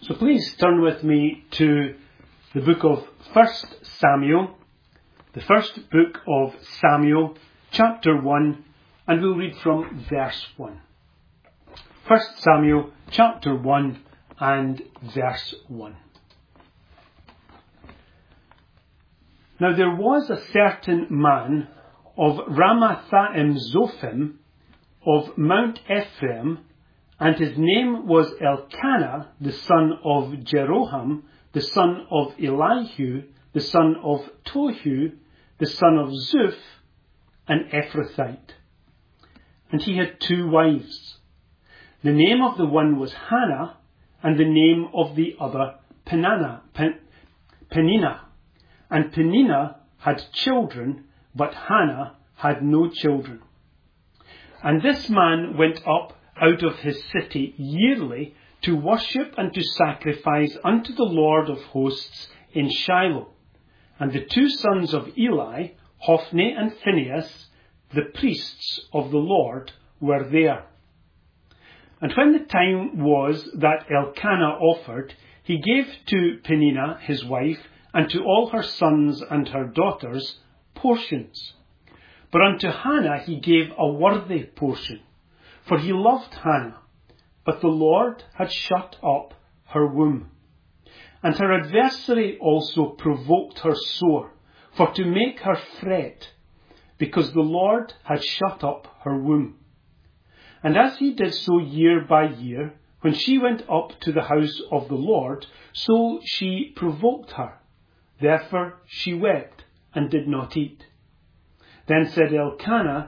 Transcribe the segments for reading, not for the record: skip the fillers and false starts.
So please turn with me to the book of 1 Samuel, the first book of Samuel, chapter 1, and we'll read from verse 1. 1 Samuel, chapter 1 and verse 1. Now there was a certain man of Ramathaim Zophim of Mount Ephraim, and his name was Elkanah, the son of Jeroham, the son of Elihu, the son of Tohu, the son of Zuph, an Ephrathite. And he had 2 wives. The name of the one was Hannah, and the name of the other Peninnah. And Peninnah had children, but Hannah had no children. And this man went up out of his city yearly to worship and to sacrifice unto the Lord of hosts in Shiloh. And the 2 sons of Eli, Hophni and Phinehas, the priests of the Lord, were there. And when the time was that Elkanah offered, he gave to Peninnah his wife, and to all her sons and her daughters, portions. But unto Hannah he gave a worthy portion, for he loved Hannah, but the Lord had shut up her womb. And her adversary also provoked her sore, for to make her fret, because the Lord had shut up her womb. And as he did so year by year, when she went up to the house of the Lord, so she provoked her. Therefore she wept and did not eat. Then said Elkanah,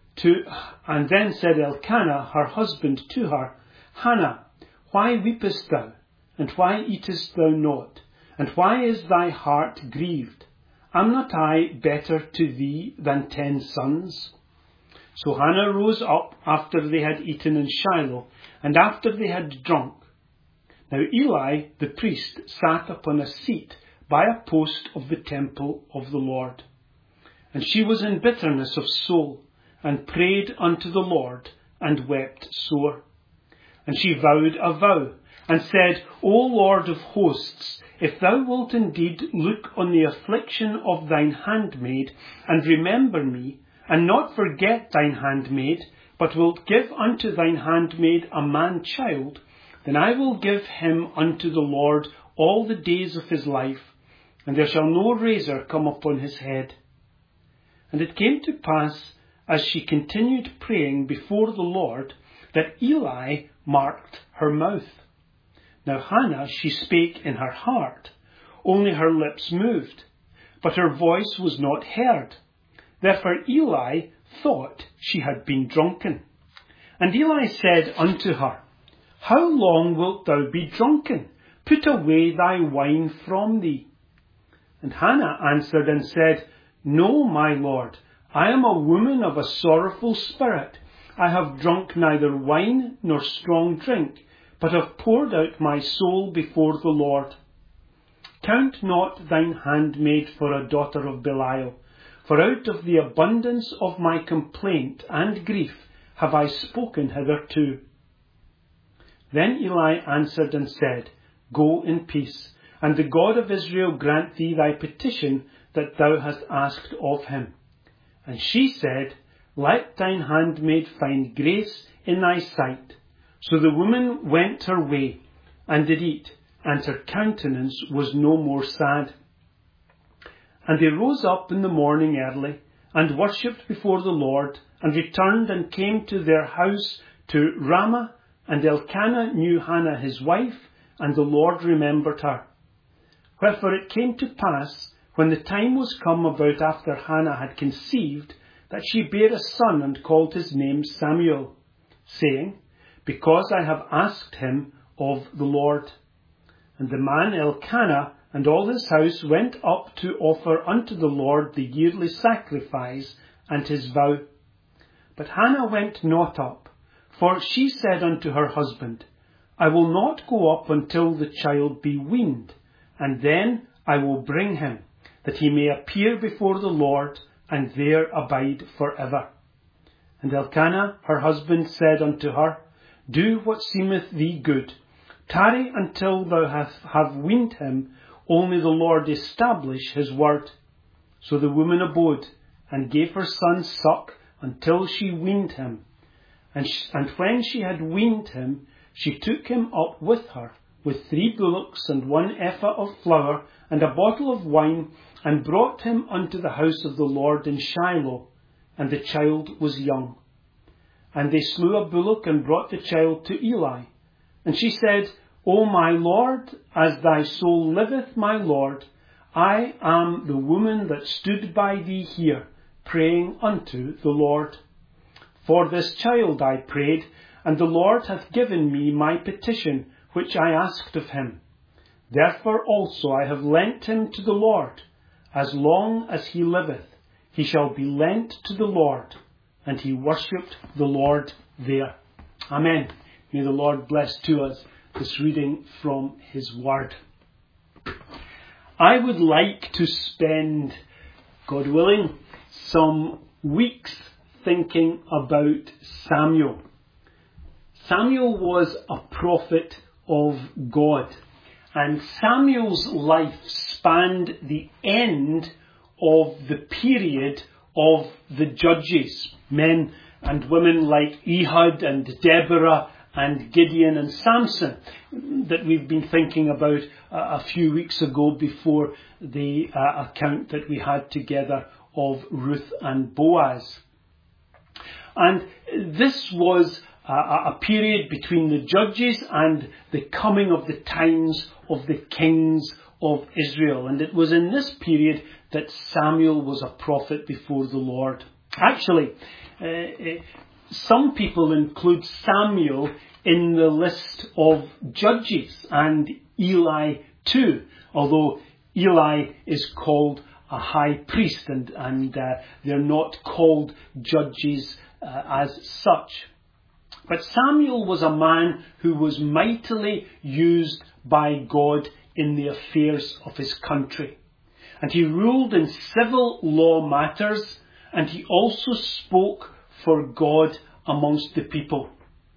her husband, to her, Hannah, why weepest thou, and why eatest thou not, and why is thy heart grieved? Am not I better to thee than 10 sons? So Hannah rose up after they had eaten in Shiloh, and after they had drunk. Now Eli the priest sat upon a seat by a post of the temple of the Lord. And she was in bitterness of soul, and prayed unto the Lord, and wept sore. And she vowed a vow, and said, O Lord of hosts, if thou wilt indeed look on the affliction of thine handmaid, and remember me, and not forget thine handmaid, but wilt give unto thine handmaid a man child, then I will give him unto the Lord all the days of his life, and there shall no razor come upon his head. And it came to pass, as she continued praying before the Lord, that Eli marked her mouth. Now Hannah, she spake in her heart, only her lips moved, but her voice was not heard. Therefore Eli thought she had been drunken. And Eli said unto her, How long wilt thou be drunken? Put away thy wine from thee. And Hannah answered and said, No, my lord, I am a woman of a sorrowful spirit. I have drunk neither wine nor strong drink, but have poured out my soul before the Lord. Count not thine handmaid for a daughter of Belial, for out of the abundance of my complaint and grief have I spoken hitherto. Then Eli answered and said, Go in peace, and the God of Israel grant thee thy petition that thou hast asked of him. And she said, Let thine handmaid find grace in thy sight. So the woman went her way, and did eat, and her countenance was no more sad. And they rose up in the morning early, and worshipped before the Lord, and returned and came to their house to Ramah, and Elkanah knew Hannah his wife, and the Lord remembered her. Wherefore it came to pass, when the time was come about after Hannah had conceived, that she bare a son, and called his name Samuel, saying, Because I have asked him of the Lord. And the man Elkanah and all his house went up to offer unto the Lord the yearly sacrifice and his vow. But Hannah went not up, for she said unto her husband, I will not go up until the child be weaned, and then I will bring him, that he may appear before the Lord, and there abide for ever. And Elkanah her husband said unto her, Do what seemeth thee good. Tarry until thou have weaned him, only the Lord establish his word. So the woman abode, and gave her son suck until she weaned him. And when she had weaned him, she took him up with her, with 3 bullocks and 1 ephah of flour, and a bottle of wine, and brought him unto the house of the Lord in Shiloh. And the child was young. And they slew a bullock, and brought the child to Eli. And she said, O my Lord, as thy soul liveth, my Lord, I am the woman that stood by thee here, praying unto the Lord. For this child I prayed, and the Lord hath given me my petition, which I asked of him. Therefore also I have lent him to the Lord. As long as he liveth, he shall be lent to the Lord. And he worshipped the Lord there. Amen. May the Lord bless to us this reading from his word. I would like to spend, God willing, some weeks thinking about Samuel. Samuel was a prophet of God, and Samuel's life spanned the end of the period of the judges, men and women like Ehud and Deborah and Gideon and Samson that we've been thinking about a few weeks ago before the account that we had together of Ruth and Boaz. And this was a period between the judges and the coming of the times of the kings of Israel. And it was in this period that Samuel was a prophet before the Lord. Actually, some people include Samuel in the list of judges, and Eli too, although Eli is called a high priest and they're not called judges as such. But Samuel was a man who was mightily used by God in the affairs of his country. And he ruled in civil law matters, and he also spoke for God amongst the people.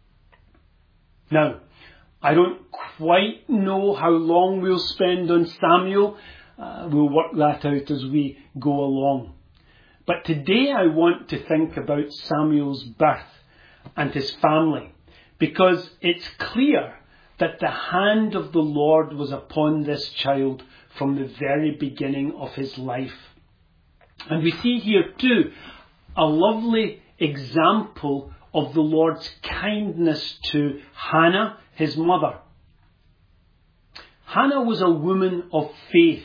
Now, I don't quite know how long we'll spend on Samuel. We'll work that out as we go along. But today I want to think about Samuel's birth and his family, because it's clear that the hand of the Lord was upon this child from the very beginning of his life. And we see here too a lovely example of the Lord's kindness to Hannah, his mother. Hannah was a woman of faith.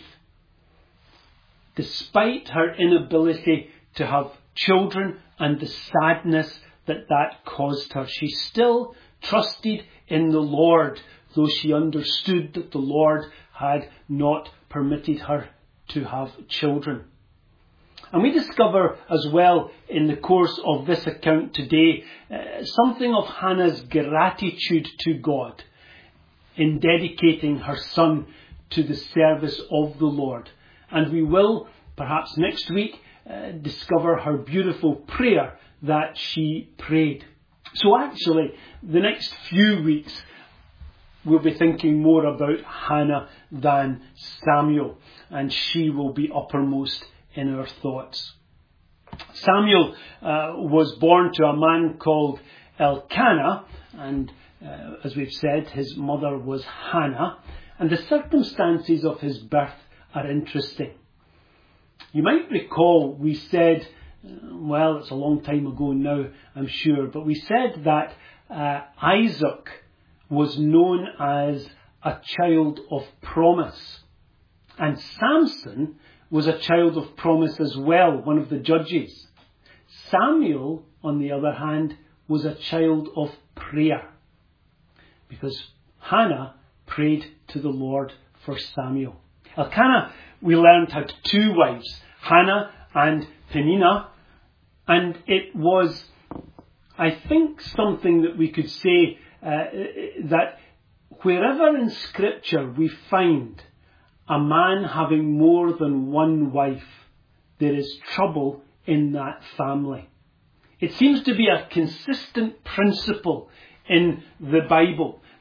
Despite her inability to have children and the sadness that caused her, she still trusted in the Lord, though she understood that the Lord had not permitted her to have children. And we discover as well in the course of this account today something of Hannah's gratitude to God in dedicating her son to the service of the Lord. And we will, perhaps next week, discover her beautiful prayer that she prayed. So actually, the next few weeks, we'll be thinking more about Hannah than Samuel, and she will be uppermost in our thoughts. Samuel was born to a man called Elkanah, and as we've said, his mother was Hannah, and the circumstances of his birth are interesting. You might recall we said, well, it's a long time ago now, I'm sure, but we said that Isaac was known as a child of promise. And Samson was a child of promise as well, one of the judges. Samuel, on the other hand, was a child of prayer, because Hannah prayed to the Lord for Samuel. Elkanah, we learned, had 2 wives, Hannah and Peninnah, and it was, I think, something that we could say that wherever in Scripture we find a man having more than one wife, there is trouble in that family. It seems to be a consistent principle in the Bible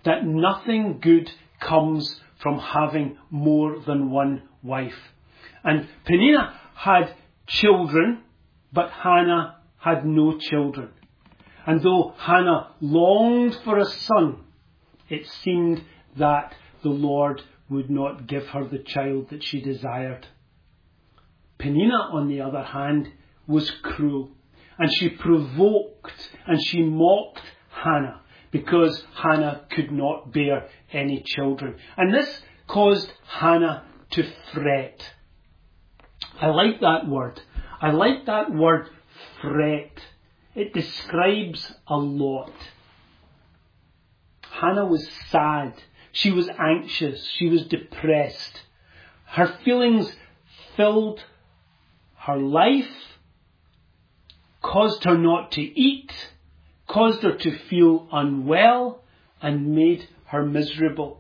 that nothing good comes from having more than one wife. And Peninnah had children, but Hannah had no children. And though Hannah longed for a son, it seemed that the Lord would not give her the child that she desired. Peninnah, on the other hand, was cruel, and she provoked and she mocked Hannah because Hannah could not bear any children. And this caused Hannah to fret. I like that word. I like that word, fret. It describes a lot. Hannah was sad. She was anxious. She was depressed. Her feelings filled her life, caused her not to eat, caused her to feel unwell, and made her miserable.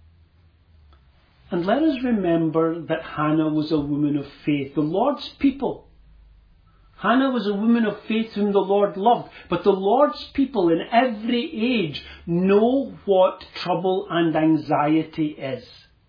And let us remember that Hannah was a woman of faith, the Lord's people. Hannah was a woman of faith whom the Lord loved. But the Lord's people in every age know what trouble and anxiety is.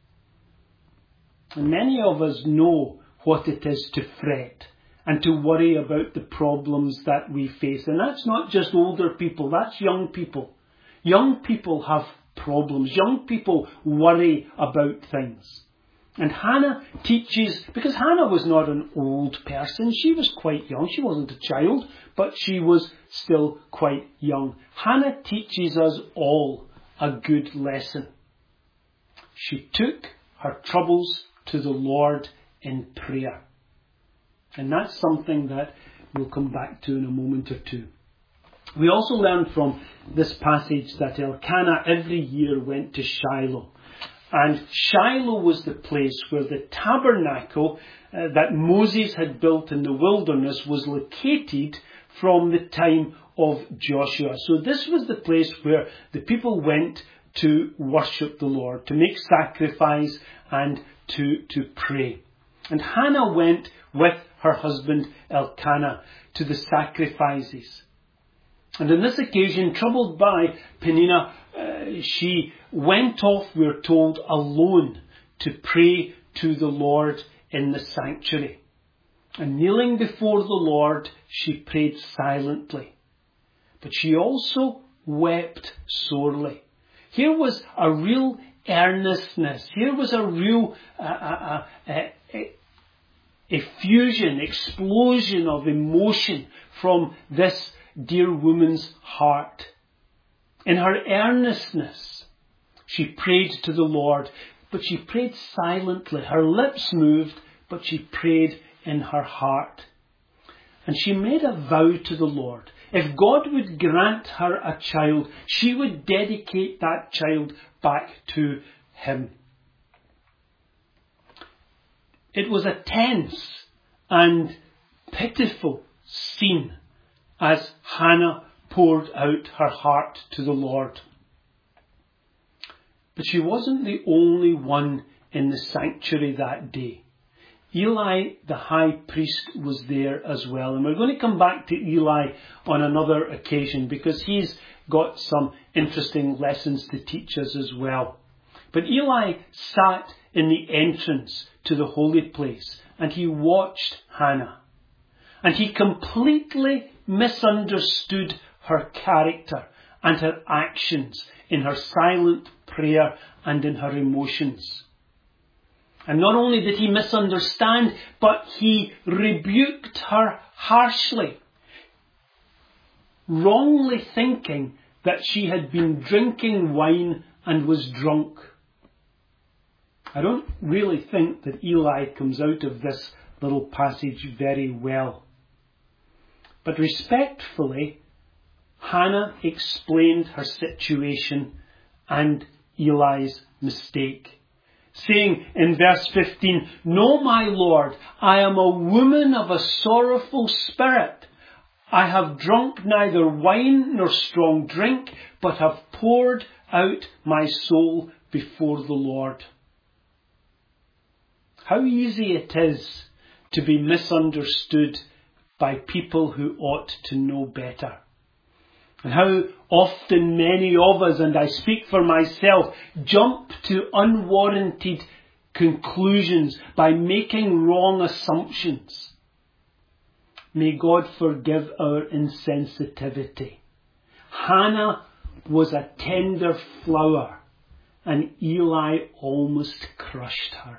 And many of us know what it is to fret and to worry about the problems that we face. And that's not just older people, that's young people. Young people have problems. Young people worry about things. And Hannah teaches, because Hannah was not an old person, she was quite young. She wasn't a child, but she was still quite young. Hannah teaches us all a good lesson. She took her troubles to the Lord in prayer. And that's something that we'll come back to in a moment or two. We also learn from this passage that Elkanah every year went to Shiloh. And Shiloh was the place where the tabernacle that Moses had built in the wilderness was located from the time of Joshua. So this was the place where the people went to worship the Lord, to make sacrifice and to pray. And Hannah went with her husband Elkanah to the sacrifices. And on this occasion, troubled by Peninnah, she went off, we're told, alone to pray to the Lord in the sanctuary. And kneeling before the Lord, she prayed silently. But she also wept sorely. Here was a real earnestness. Here was a real effusion, explosion of emotion from this dear woman's heart. In her earnestness, she prayed to the Lord, but she prayed silently. Her lips moved, but she prayed in her heart. And she made a vow to the Lord. If God would grant her a child, she would dedicate that child back to Him. It was a tense and pitiful scene as Hannah poured out her heart to the Lord. But she wasn't the only one in the sanctuary that day. Eli, the high priest, was there as well. And we're going to come back to Eli on another occasion because he's got some interesting lessons to teach us as well. But Eli sat in the entrance to the holy place and he watched Hannah. And he completely misunderstood her character and her actions in her silent prayer and in her emotions. And not only did he misunderstand, but he rebuked her harshly, wrongly thinking that she had been drinking wine and was drunk. I don't really think that Eli comes out of this little passage very well. But respectfully, Hannah explained her situation and Eli's mistake, saying in verse 15, "No, my Lord, I am a woman of a sorrowful spirit. I have drunk neither wine nor strong drink, but have poured out my soul before the Lord." How easy it is to be misunderstood by people who ought to know better. And how often many of us, and I speak for myself, jump to unwarranted conclusions by making wrong assumptions. May God forgive our insensitivity. Hannah was a tender flower, and Eli almost crushed her.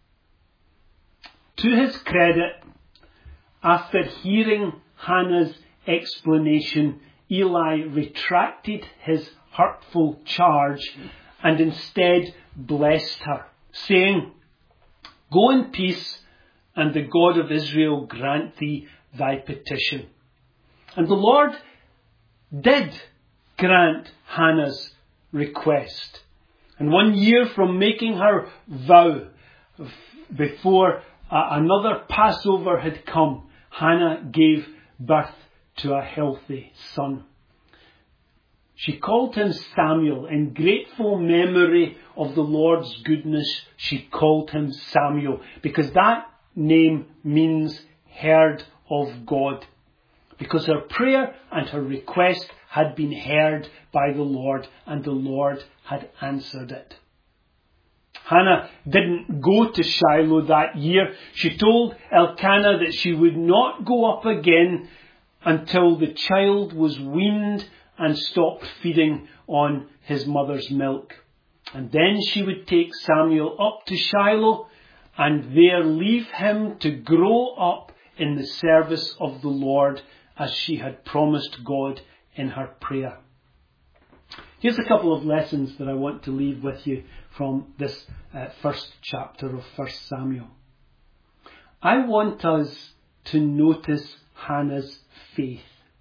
To his credit, after hearing Hannah's explanation, Eli retracted his hurtful charge and instead blessed her, saying, "Go in peace, and the God of Israel grant thee thy petition." And the Lord did grant Hannah's request. And 1 year from making her vow, before another Passover had come, Hannah gave birth to a healthy son. She called him Samuel. In grateful memory of the Lord's goodness, she called him Samuel, because that name means heard of God. Because her prayer and her request had been heard by the Lord, and the Lord had answered it. Hannah didn't go to Shiloh that year. She told Elkanah that she would not go up again until the child was weaned and stopped feeding on his mother's milk. And then she would take Samuel up to Shiloh and there leave him to grow up in the service of the Lord, as she had promised God in her prayer. Here's a couple of lessons that I want to leave with you from this first chapter of 1 Samuel. I want us to notice Hannah's faith.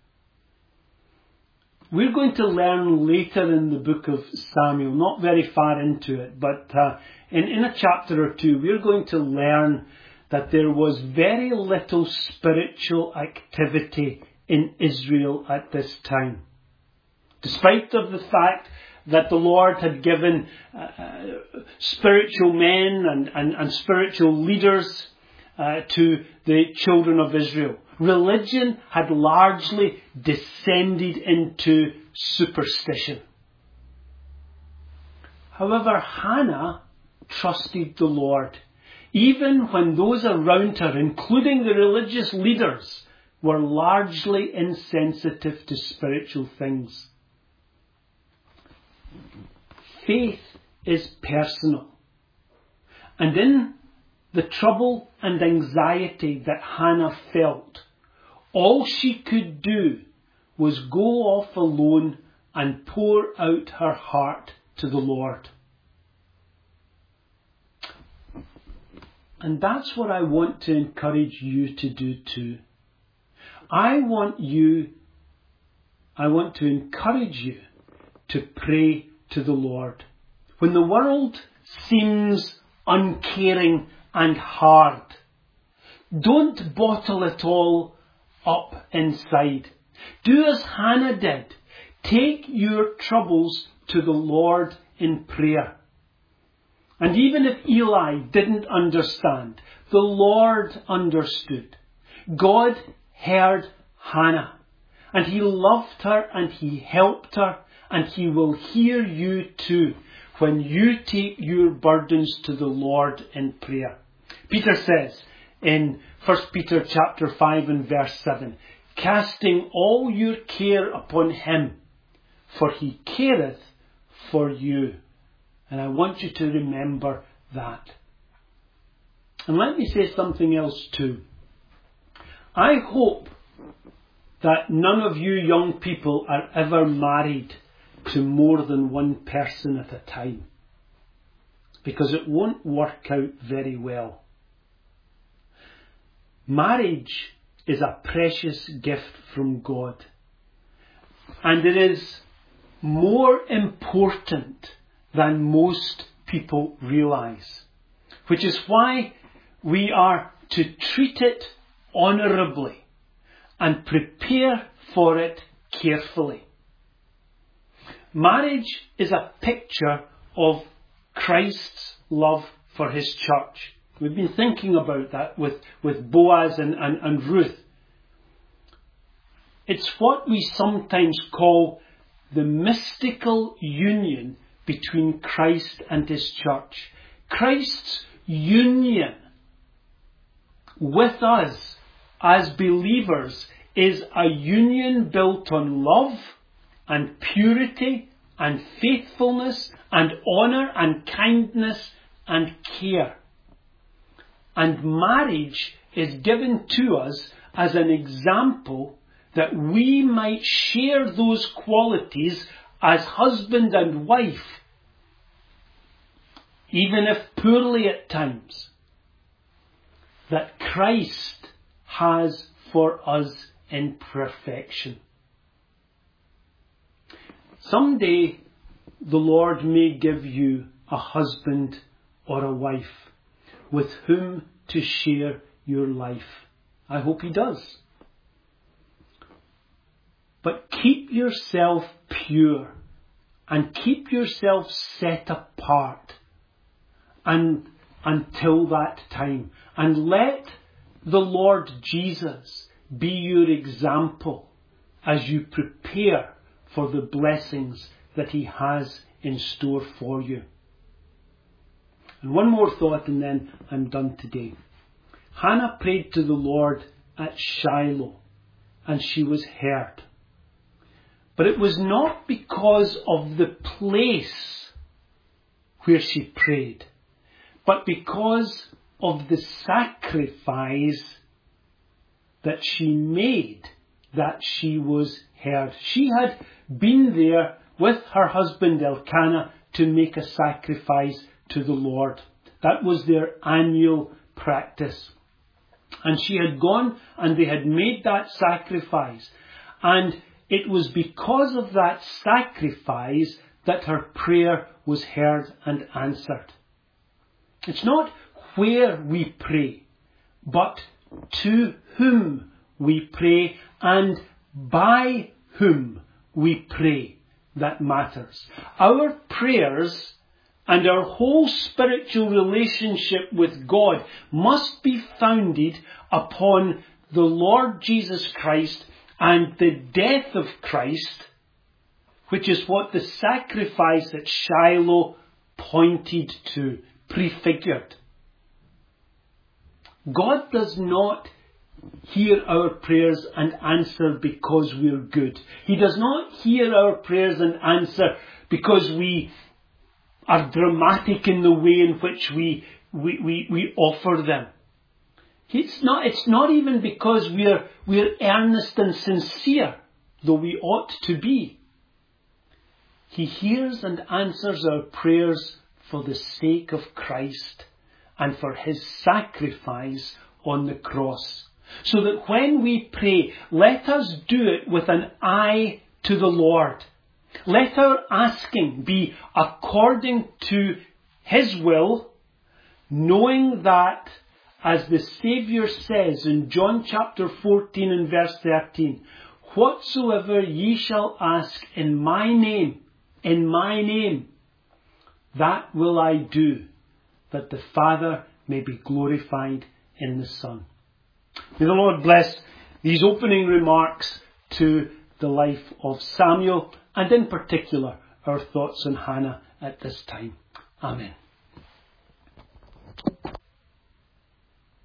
We're going to learn later in the book of Samuel, not very far into it, but in a chapter or two, we're going to learn that there was very little spiritual activity in Israel at this time. Despite of the fact that the Lord had given spiritual men and spiritual leaders to the children of Israel, religion had largely descended into superstition. However, Hannah trusted the Lord, even when those around her, including the religious leaders, were largely insensitive to spiritual things. Faith is personal. And in the trouble and anxiety that Hannah felt, all she could do was go off alone and pour out her heart to the Lord. And that's what I want to encourage you to do too. I want to encourage you to pray to the Lord. When the world seems uncaring and hard, don't bottle it all up inside. Do as Hannah did. Take your troubles to the Lord in prayer. And even if Eli didn't understand, the Lord understood. God heard Hannah, and He loved her and He helped her, and He will hear you too when you take your burdens to the Lord in prayer. Peter says in 1 Peter chapter 5 and verse 7, "Casting all your care upon Him, for He careth for you." And I want you to remember that. And let me say something else too. I hope that none of you young people are ever married to more than one person at a time, because it won't work out very well. Marriage is a precious gift from God, and it is more important than most people realize, which is why we are to treat it honourably and prepare for it carefully. Marriage is a picture of Christ's love for His church. We've been thinking about that with Boaz and Ruth. It's what we sometimes call the mystical union between Christ and his church. Christ's union with us as believers is a union built on love and purity and faithfulness and honour and kindness and care. And marriage is given to us as an example that we might share those qualities as husband and wife, even if poorly at times, that Christ has for us in perfection. Someday the Lord may give you a husband or a wife with whom to share your life. I hope he does. But keep yourself pure and keep yourself set apart until that time. And let the Lord Jesus be your example as you prepare for the blessings that he has in store for you. And one more thought and then I'm done today. Hannah prayed to the Lord at Shiloh and she was heard. But it was not because of the place where she prayed, but because of the sacrifice that she made that she was heard. She had been there with her husband Elkanah to make a sacrifice to the Lord. That was their annual practice. And she had gone and they had made that sacrifice. And it was because of that sacrifice that her prayer was heard and answered. It's not where we pray, but to whom we pray and by whom we pray that matters. Our prayers and our whole spiritual relationship with God must be founded upon the Lord Jesus Christ and the death of Christ, which is what the sacrifice at Shiloh pointed to, prefigured. God does not hear our prayers and answer because we're good. He does not hear our prayers and answer because we are dramatic in the way in which we offer them. It's not even because we're earnest and sincere, though we ought to be. He hears and answers our prayers for the sake of Christ and for his sacrifice on the cross. So that when we pray, let us do it with an eye to the Lord. Let our asking be according to his will, knowing that, as the Saviour says in John chapter 14 and verse 13, whatsoever ye shall ask in my name, that will I do, that the Father may be glorified in the Son. May the Lord bless these opening remarks to the life of Samuel, and in particular our thoughts on Hannah at this time. Amen.